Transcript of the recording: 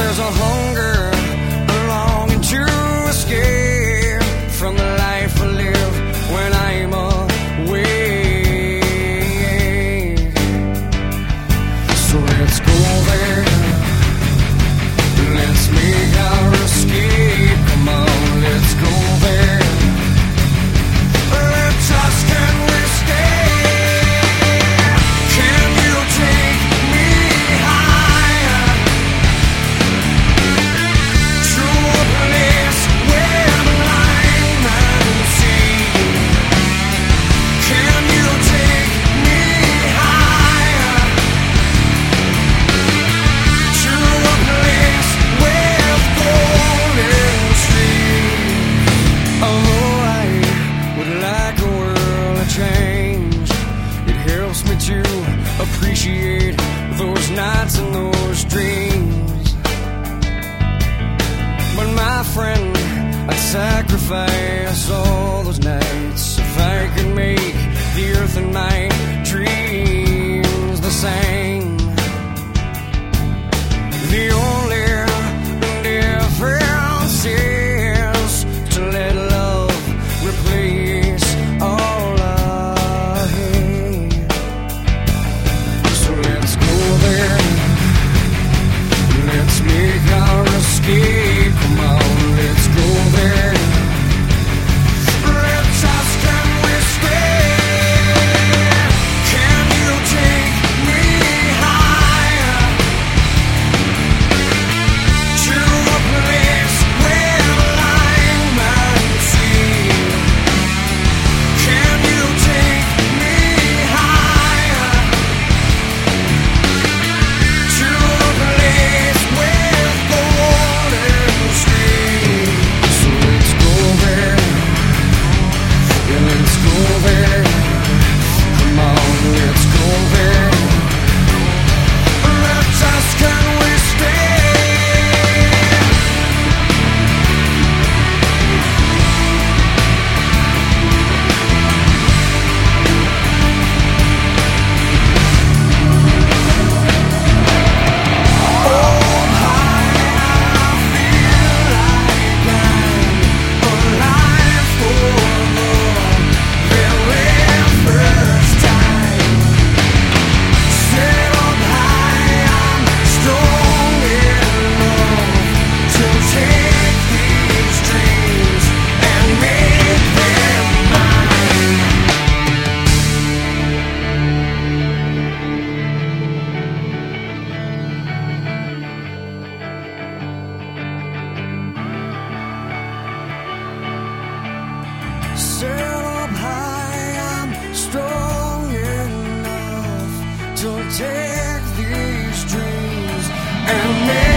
there's a hunger, a longing to escape from the life I live when I'm awake. So let's go there, let's make our escape. Come on, let's go there. Let's just can we stay? Can you take me higher to a place where the line and sea? Can you take me higher to a place with golden streams? Oh, I would like a world to change. It helps me to appreciate those nights and those dreams. But my friend, I'd sacrifice all those nights if I could make the earth and my dreams the same. The only difference is to let love replace all I hate. So let's go there, let's make our escape. Come on, let's go there. Let's just can we stay? Can you take me higher to a place where the line and sea? Can you take me higher to a place with golden streams? So let's go there, yeah, let's go there. Come on, let's go there. Let's just can we stay? Set up high, I'm strong enough to take these dreams and make